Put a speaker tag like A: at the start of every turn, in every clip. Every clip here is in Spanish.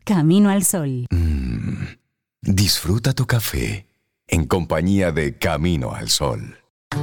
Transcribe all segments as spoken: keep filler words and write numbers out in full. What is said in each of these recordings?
A: Camino al Sol.
B: Mm, disfruta tu café en compañía de Camino al Sol.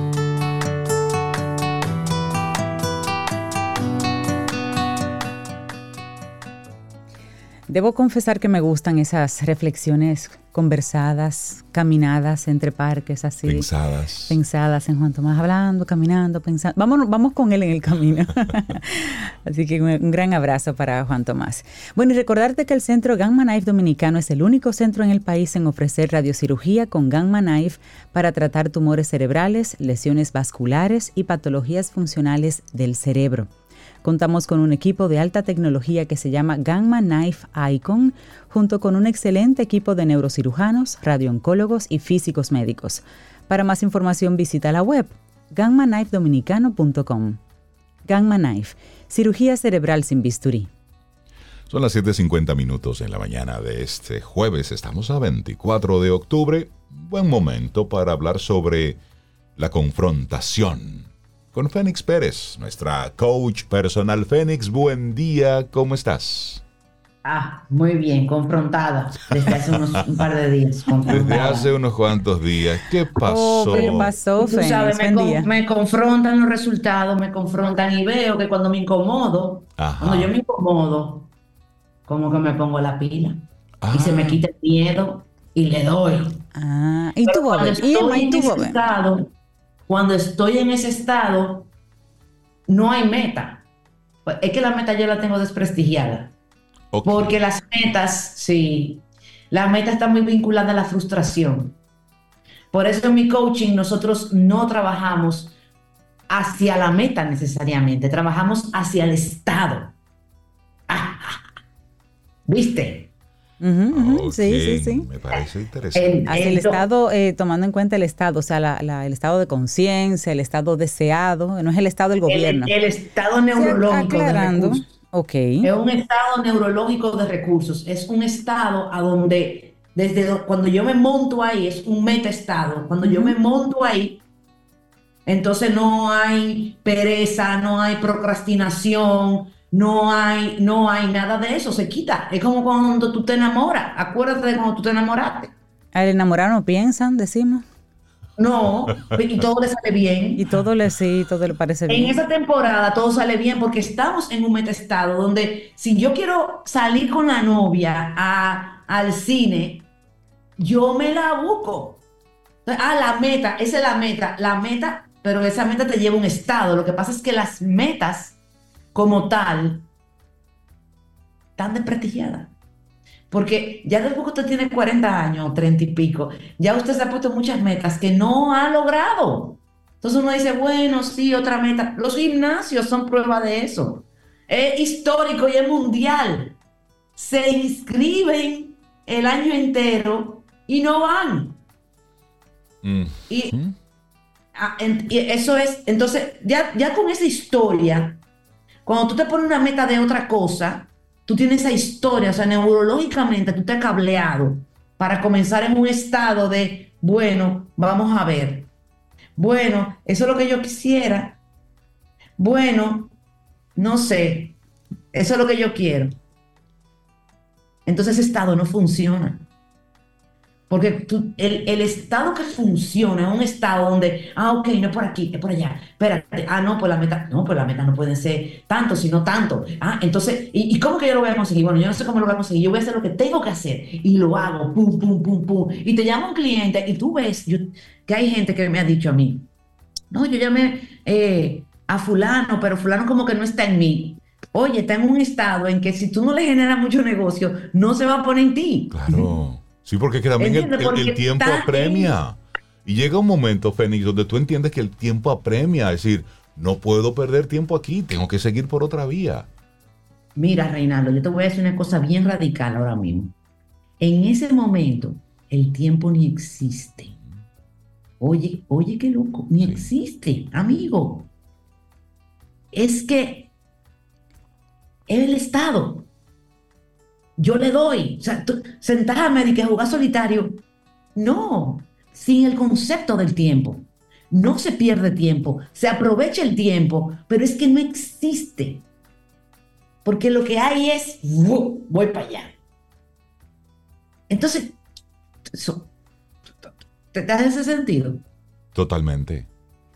C: Debo confesar que me gustan esas reflexiones conversadas, caminadas entre parques, así.
D: Pensadas.
C: Pensadas en Juan Tomás, hablando, caminando, pensando. Vamos, vamos con él en el camino. Así que un, un gran abrazo para Juan Tomás. Bueno, y recordarte que el Centro Gamma Knife Dominicano es el único centro en el país en ofrecer radiocirugía con Gamma Knife para tratar tumores cerebrales, lesiones vasculares y patologías funcionales del cerebro. Contamos con un equipo de alta tecnología que se llama Gamma Knife Icon, junto con un excelente equipo de neurocirujanos, radiooncólogos y físicos médicos. Para más información visita la web gamma knife dominicano punto com. Gamma Knife, cirugía cerebral sin bisturí.
D: Son las siete cincuenta minutos en la mañana de este jueves. Estamos a veinticuatro de octubre. Buen momento para hablar sobre la confrontación. Con Fénix Pérez, nuestra coach personal. Fénix, buen día, ¿cómo estás?
E: Ah, muy bien, confrontada desde hace unos un par de días.
D: Desde hace unos cuantos días. ¿Qué pasó?
C: Oh, ¿qué pasó, Fénix?
E: Tú sabes, me,
C: buen día.
E: con, me confrontan los resultados, me confrontan y veo que cuando me incomodo,
D: Ajá.
E: cuando yo me incomodo, como que me pongo la pila
D: Ah.
E: y se me quita el miedo y le doy.
C: Ah, y
E: Pero
C: tú,
E: cuando
C: Bobe, y
E: estoy
C: Emma, y
E: en
C: tú,
E: ese
C: Bobe.
E: estado, cuando estoy en ese estado, no hay meta. Pues es que la meta yo la tengo desprestigiada.
D: Ok.
E: Porque las metas, sí, la meta está muy vinculada a la frustración. Por eso en mi coaching nosotros no trabajamos hacia la meta necesariamente, trabajamos hacia el estado. Ah, ¿viste?
C: Ujú, ujú,
D: Ok,
C: Sí, sí, sí.
D: Me parece interesante.
E: El-
C: Hacia el
E: Ento-
C: estado, eh, tomando en cuenta el estado, o sea, la, la- el estado de conciencia, el estado deseado, no es el estado del gobierno.
E: El, el estado
C: Sí,
E: neurológico de
C: aclarando.
E: recursos.
C: Ok.
E: Es un estado neurológico de recursos. Es un estado a donde, desde do- cuando yo me monto ahí, es un metaestado. Cuando yo
C: Ujú.
E: me monto ahí, entonces no hay pereza, no hay procrastinación, no hay, no hay nada de eso. Se quita. Es como cuando tú te enamoras. Acuérdate de cuando tú te enamoraste.
C: Al enamorar no piensan, decimos.
E: No, y todo le sale bien.
C: Y todo le sí, todo le parece
E: En
C: bien.
E: esa temporada todo sale bien porque estamos en un metaestado donde si yo quiero salir con la novia a- al cine, yo me la busco. Ah, la meta, esa es la meta, la meta, pero esa meta te lleva a un estado. Lo que pasa es que las metas como tal están desprestigiadas. Porque ya después que usted tiene cuarenta años, treinta y pico, ya usted se ha puesto muchas metas que no ha logrado. Entonces uno dice, bueno, sí, otra meta. Los gimnasios son prueba de eso. Es histórico y es mundial. Se inscriben el año entero y no van.
D: Mm.
E: Y,
D: ¿Mm?
E: ah, en- y eso es, entonces, ya, ya con esa historia, cuando tú te pones una meta de otra cosa, tú tienes esa historia, o sea, neurológicamente tú te has cableado para comenzar en un estado de, bueno, vamos a ver. Bueno, eso es lo que yo quisiera. Bueno, no sé, eso es lo que yo quiero. Entonces ese estado no funciona. Porque tú- el, el estado que funciona es un estado donde, ah, ok, no es por aquí, es por allá. Espérate, ah, no, pues la meta, no, pues la meta no pueden ser tanto, sino tanto. Ah, entonces, ¿y, y cómo que yo lo voy a conseguir? Bueno, yo no sé cómo lo voy a conseguir, yo voy a hacer lo que tengo que hacer y lo hago, pum, pum, pum, pum. Y te llama un cliente y tú ves yo, que hay gente que me ha dicho a mí, no, yo llamé eh, a fulano, pero fulano como que no está en mí. Oye, está en un estado en que si tú no le generas mucho negocio, no se va a poner en ti.
D: Claro. Sí, porque es que también el,
E: ¿Entiendes?
D: el- el
E: Porque
D: tiempo
E: está
D: apremia. Y llega un momento, Fénix, donde tú entiendes que el tiempo apremia. Es decir, no puedo perder tiempo aquí, tengo que seguir por otra vía.
E: Mira, Reinaldo, yo te voy a decir una cosa bien radical ahora mismo. En ese momento, el tiempo ni existe. Oye, oye, qué loco, ni
D: Sí.
E: existe, amigo. Es que es el Estado. Yo le doy. O sea, tú, sentarme y que jugar solitario. No, sin el concepto del tiempo. No se pierde tiempo, se aprovecha el tiempo, pero es que no existe. Porque lo que hay es, ¡wu! Voy para allá. Entonces, eso, ¿te da ese sentido?
D: Totalmente.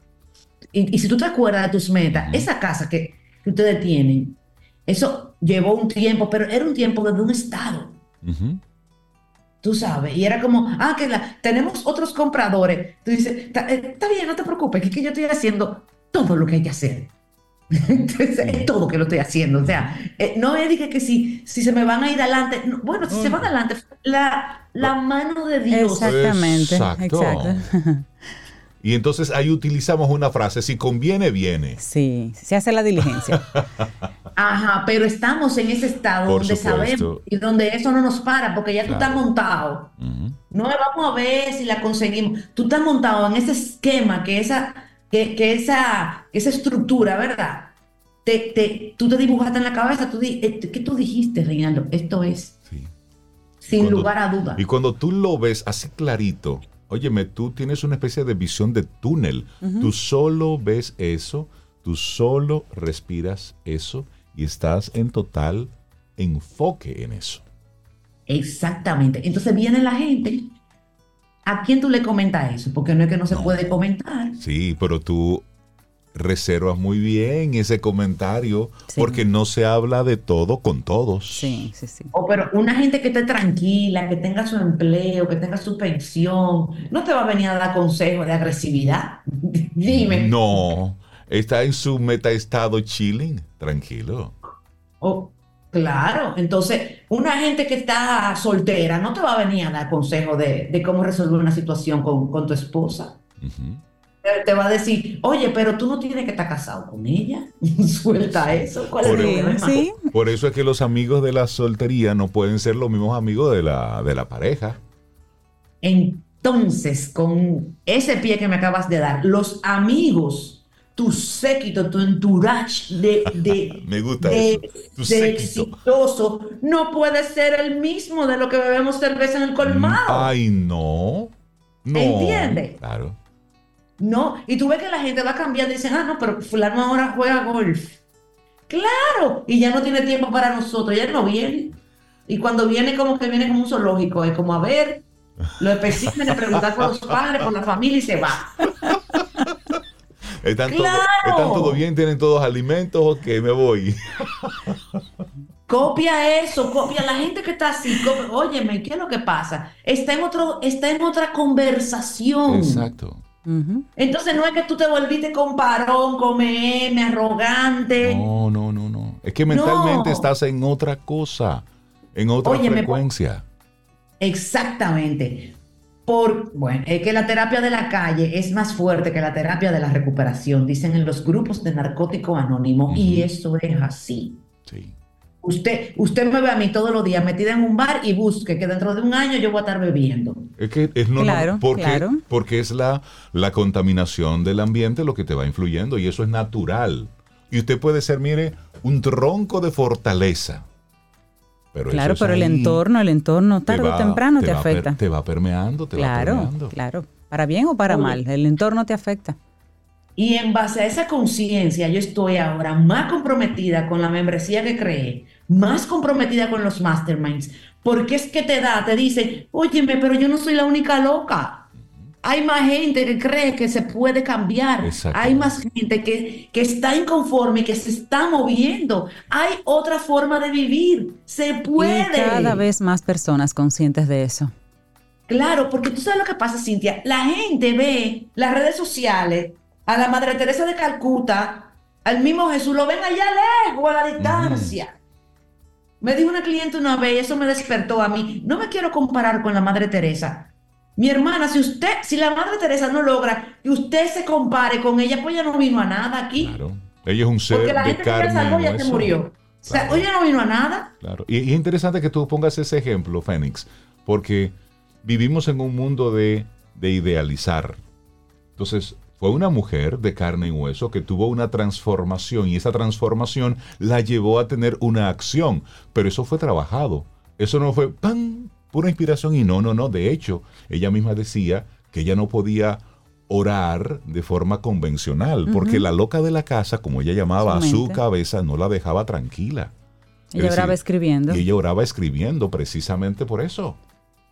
E: Y, y si tú te acuerdas de tus metas, uh-huh. esa casa que, que ustedes tienen, eso llevó un tiempo, pero era un tiempo desde un estado. Uh-huh. Tú sabes, y era como, ah, que la, tenemos otros compradores. Tú dices, está bien, no te preocupes, que, que yo estoy haciendo todo lo que hay que hacer. Entonces, es todo que lo estoy haciendo. O sea, eh, no es de que, que si, si se me van a ir adelante. No, bueno, si uh-huh. se van adelante, la, la mano de Dios.
C: Exactamente.
D: Exacto. Exacto. Y entonces ahí utilizamos una frase, si conviene, viene.
C: Sí, se hace la diligencia.
E: Ajá, pero estamos en ese estado
D: Por
E: donde
D: supuesto.
E: sabemos y donde eso no nos para, porque ya claro. tú estás montado. Uh-huh. No vamos a ver si la conseguimos. Tú estás montado en ese esquema, que esa, que, que esa, esa estructura, ¿verdad? Te, te, tú te dibujaste en la cabeza, tú di, ¿qué tú dijiste, Reinaldo? Esto es. Sí. Sin cuando, lugar a duda.
D: Y cuando tú lo ves así clarito, óyeme, tú tienes una especie de visión de túnel. Uh-huh. Tú solo ves eso, tú solo respiras eso y estás en total enfoque en eso.
E: Exactamente. Entonces viene la gente. ¿A quién tú le comentas eso? Porque no es que no se no. puede comentar.
D: Sí, pero tú reservas muy bien ese comentario sí. porque no se habla de todo con todos.
C: Sí, sí, sí.
E: O pero una gente que esté tranquila, que tenga su empleo, que tenga su pensión, no te va a venir a dar consejos de agresividad. Dime.
D: No, está en su metaestado chilling, tranquilo.
E: Oh, claro, entonces una gente que está soltera no te va a venir a dar consejos de, de cómo resolver una situación con, con tu esposa. Uh-huh. Te va a decir, oye, pero tú no tienes que estar casado con ella. Suelta eso. ¿Cuál
D: por,
E: es el problema?
C: ¿Sí?
D: Por eso es que los amigos de la soltería no pueden ser los mismos amigos de la, de la pareja.
E: Entonces, con ese pie que me acabas de dar, los amigos, tu séquito, tu entourage de, de,
D: me gusta
E: de,
D: eso. Tu
E: de
D: séquito.
E: exitoso, no puede ser el mismo de lo que bebemos cerveza en el colmado.
D: Ay, no. No.
E: ¿Entiendes?
D: Claro.
E: No, y tú ves que la gente va cambiando y dicen, ah, no, pero fulano ahora juega golf. Claro, y ya no tiene tiempo para nosotros, ya no viene. Y cuando viene, como que viene como un zoológico, es como a ver, lo específico, preguntar por los padres, por la familia y se va.
D: ¿Están,
E: ¡Claro!
D: todo, ¿Están todo bien? ¿Tienen todos alimentos? Ok, me voy.
E: Copia eso, copia la gente que está así. Copia, óyeme, ¿qué es lo que pasa? Está en, otro, está en otra conversación.
D: Exacto.
E: Uh-huh. Entonces no es que tú te volviste comparón, come M, arrogante.
D: No, no, no, no. Es que mentalmente no. estás en otra cosa, en otra Oye, frecuencia.
E: Me... Exactamente. Por, bueno, es que la terapia de la calle es más fuerte que la terapia de la recuperación, dicen en los grupos de narcóticos anónimos, uh-huh. y eso es así.
D: Sí.
E: Usted, usted me ve a mí todos los días metida en un bar y busque que dentro de un año yo voy a estar bebiendo.
D: Es que es no,
C: claro,
D: no, porque,
C: claro.
D: porque es la, la contaminación del ambiente lo que te va influyendo y eso es natural. Y usted puede ser, mire, un tronco de fortaleza. Pero
C: claro,
D: eso
C: pero
D: es
C: el entorno, el entorno tarde o temprano te, te afecta.
D: Per, te va permeando, te
C: claro,
D: va permeando.
C: Claro, para bien o para Oye. mal, el entorno te afecta.
E: Y en base a esa conciencia, yo estoy ahora más comprometida con la membresía que creé, más comprometida con los masterminds, porque es que te da, te dice, óyeme, pero yo no soy la única loca. Hay más gente que cree que se puede cambiar. Hay más gente que, que está inconforme, que se está moviendo. Hay otra forma de vivir. Se puede.
C: Y cada vez más personas conscientes de eso.
E: Claro, porque tú sabes lo que pasa, Cintia. La gente ve las redes sociales, a la Madre Teresa de Calcuta, al mismo Jesús, lo ven allá lejos, a la distancia. Uh-huh. Me dijo una cliente una vez, y eso me despertó a mí. No me quiero comparar con la Madre Teresa. Mi hermana, si usted, si la Madre Teresa no logra que usted se compare con ella, pues ella no vino a nada aquí.
D: Claro. Ella es un ser
E: Porque la
D: de
E: gente
D: carne
E: que salvó ya se murió.
D: Claro.
E: O sea, ella no vino a nada.
D: Claro. Y, y es interesante que tú pongas ese ejemplo, Fénix, porque vivimos en un mundo de, de idealizar. Entonces, fue una mujer de carne y hueso que tuvo una transformación y esa transformación la llevó a tener una acción. Pero eso fue trabajado. Eso no fue ¡pam! Pura inspiración y no, no, no. De hecho, ella misma decía que ella no podía orar de forma convencional uh-huh. porque la loca de la casa, como ella llamaba a su cabeza, no la dejaba tranquila.
C: Ella oraba escribiendo.
D: Y ella oraba escribiendo precisamente por eso.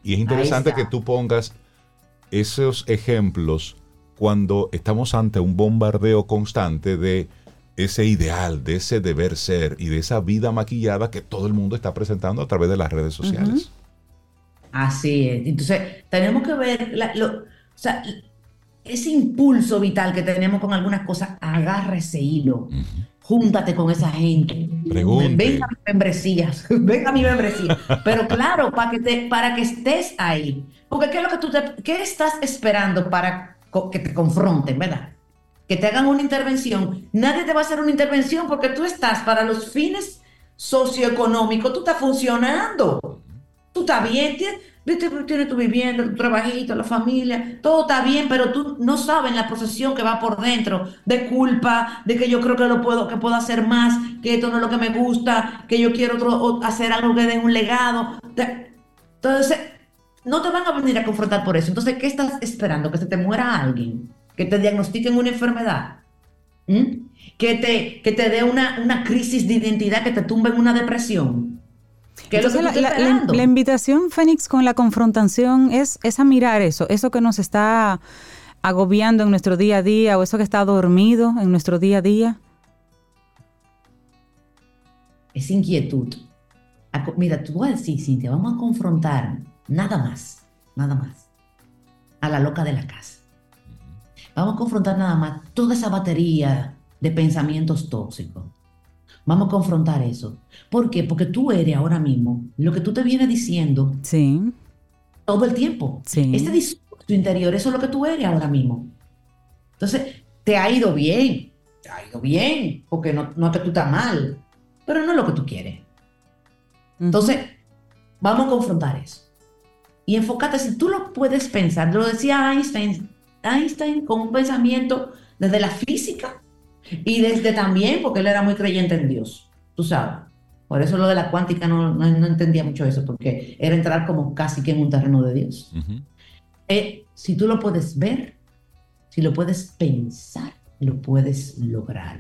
D: Y es interesante que tú pongas esos ejemplos cuando estamos ante un bombardeo constante de ese ideal, de ese deber ser y de esa vida maquillada que todo el mundo está presentando a través de las redes sociales.
E: Uh-huh. Así es. Entonces, tenemos que ver, la, lo, o sea, ese impulso vital que tenemos con algunas cosas, agarra ese hilo. Uh-huh. Júntate con esa gente.
D: Pregunte.
E: Venga a mi membresía. Venga a mi membresía. Pero claro, para que, te, para que estés ahí. Porque ¿qué es lo que tú te, qué estás esperando para que te confronten, verdad? Que te hagan una intervención. Nadie te va a hacer una intervención porque tú estás para los fines socioeconómicos. Tú estás funcionando. Tú estás bien. Tienes, tienes tu vivienda, tu trabajito, la familia. Todo está bien, pero tú no sabes la procesión que va por dentro de culpa, de que yo creo que lo puedo, que puedo hacer más, que esto no es lo que me gusta, que yo quiero otro, hacer algo que dé un legado. Entonces, no te van a venir a confrontar por eso. Entonces, ¿qué estás esperando? ¿Que se te muera alguien? ¿Que te diagnostiquen una enfermedad? ¿Mm? ¿Que te, que te dé una, una crisis de identidad, que te tumbe en una depresión? ¿Qué
C: Entonces,
E: es lo que
C: la, la, la invitación, Fénix, con la confrontación es, es a mirar eso, eso que nos está agobiando en nuestro día a día o eso que está dormido en nuestro día a día.
E: Es inquietud. Mira, tú vas a decir, Cintia, vamos a confrontar nada más, nada más, a la loca de la casa. Vamos a confrontar nada más toda esa batería de pensamientos tóxicos. Vamos a confrontar eso. ¿Por qué? Porque tú eres ahora mismo lo que tú te vienes diciendo
C: sí.
E: todo el tiempo.
C: Sí.
E: Este discurso interior, eso es lo que tú eres ahora mismo. Entonces, te ha ido bien, te ha ido bien, porque no, no que tú estás mal, pero no es lo que tú quieres. Uh-huh. Entonces, vamos a confrontar eso. Y enfócate, si tú lo puedes pensar, lo decía Einstein, Einstein con un pensamiento desde la física y desde también, porque él era muy creyente en Dios, tú sabes. Por eso lo de la cuántica no, no, no entendía mucho eso, porque era entrar como casi que en un terreno de Dios. Uh-huh. Eh, si tú lo puedes ver, si lo puedes pensar, lo puedes lograr.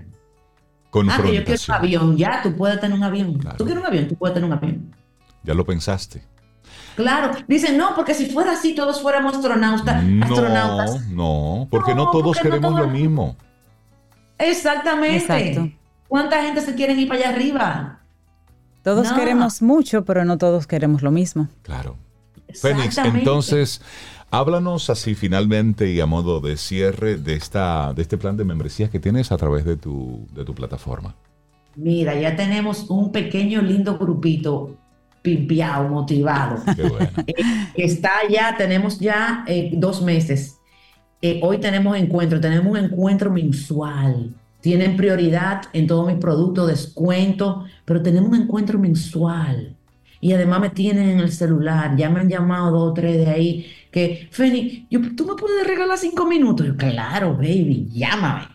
E: Ah, que yo quiero un avión, ya, tú puedes tener un avión. Claro. Tú quieres un avión, tú puedes tener un avión.
D: Ya lo pensaste.
E: Claro, dicen, no, porque si fuera así, todos fuéramos astronautas.
D: No,
E: astronautas.
D: no, porque no, no todos porque queremos no todo... lo mismo.
E: Exactamente. Exacto. ¿Cuánta gente se quiere ir para allá arriba?
C: Todos no. queremos mucho, pero no todos queremos lo mismo.
D: Claro. Fénix, entonces, háblanos así finalmente y a modo de cierre de, esta, de este plan de membresías que tienes a través de tu, de tu plataforma.
E: Mira, ya tenemos un pequeño, lindo grupito pimpeado, motivado.
D: Qué bueno.
E: Eh, está ya, tenemos ya eh, dos meses. Eh, hoy tenemos encuentro, tenemos un encuentro mensual. Tienen prioridad en todos mis productos, descuento, pero tenemos un encuentro mensual. Y además me tienen en el celular, ya me han llamado dos o tres de ahí, que, Fénix, yo, ¿tú me puedes regalar cinco minutos? Yo, claro, baby, llámame.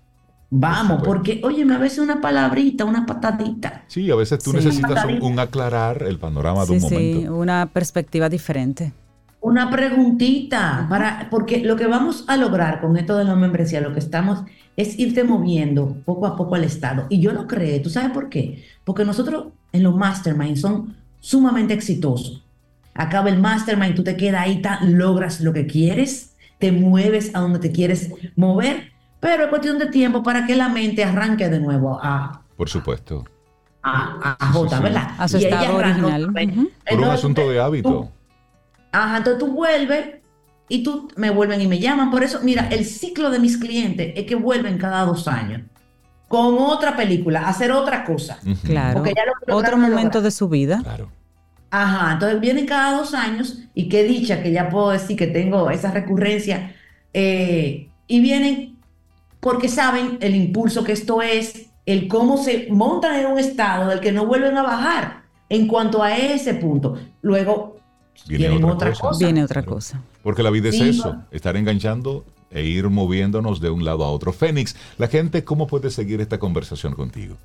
E: Vamos, porque, oye, a veces una palabrita, una patadita.
D: Sí, a veces tú sí. necesitas un, un aclarar el panorama
C: sí,
D: de un momento.
C: Sí, una perspectiva diferente.
E: Una preguntita, para, porque lo que vamos a lograr con esto de la membresía, lo que estamos es irte moviendo poco a poco al estado. Y yo lo creo, ¿tú sabes por qué? Porque nosotros en los masterminds son sumamente exitosos. Acaba el mastermind, tú te quedas ahí, ta, logras lo que quieres, te mueves a donde te quieres mover, pero es cuestión de tiempo para que la mente arranque de nuevo a...
D: Por supuesto.
E: A, a, a J, sí, sí. ¿verdad?
C: A su y estado original. Uh-huh.
D: Por entonces, un asunto de hábito.
E: Tú, ajá, entonces tú vuelves y tú me vuelven y me llaman. Por eso, mira, el ciclo de mis clientes es que vuelven cada dos años con otra película, a hacer otra cosa.
C: Uh-huh. Claro, porque ya lo otro momento de su vida.
D: Claro.
E: Ajá, entonces vienen cada dos años y qué dicha que ya puedo decir que tengo esa recurrencia eh, y vienen porque saben el impulso que esto es, el cómo se montan en un estado del que no vuelven a bajar en cuanto a ese punto. Luego
D: viene otra, otra cosa. cosa.
C: Viene otra claro. cosa.
D: Porque la vida es sí, eso, no. estar enganchando e ir moviéndonos de un lado a otro. Fénix, la gente, ¿cómo puede seguir esta conversación contigo?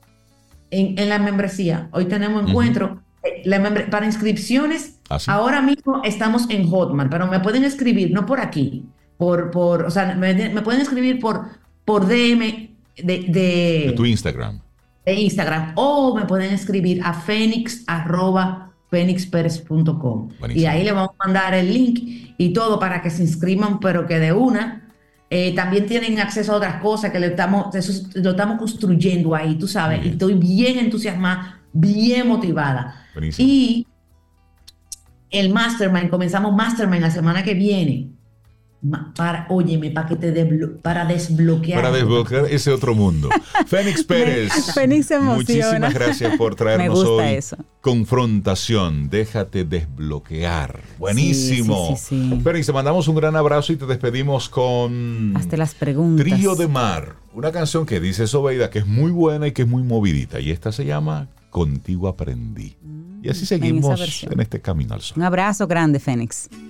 E: En, en la membresía, hoy tenemos encuentro. Uh-huh. La membre- para inscripciones, ¿ah, sí? Ahora mismo estamos en Hotmart, pero me pueden escribir, no por aquí, por, por, o sea, me, me pueden escribir por, por D M de, de,
D: de tu Instagram.
E: De Instagram, o me pueden escribir a fénix arroba fénix pérez punto com. Y ahí le vamos a mandar el link y todo para que se inscriban, pero que de una. Eh, también tienen acceso a otras cosas que le estamos, eso, lo estamos construyendo ahí, tú sabes, y estoy bien entusiasmada, bien motivada.
D: Buenísimo.
E: Y el Mastermind, comenzamos Mastermind la semana que viene. Para, óyeme, para que te desblo para desbloquear.
D: Para desbloquear ese otro mundo. Fénix Pérez.
C: Fénix se emociona.
D: Muchísimas gracias por traernos
C: Me gusta
D: hoy
C: eso.
D: Confrontación. Déjate desbloquear. Buenísimo.
C: Sí, sí, sí, sí.
D: Fénix, te mandamos un gran abrazo y te despedimos con
C: Hazte las preguntas.
D: Trío de Mar. Una canción que dice Sobeida que es muy buena y que es muy movidita. Y esta se llama Contigo Aprendí. Y así seguimos en, en este camino al sol.
C: Un abrazo grande, Fénix.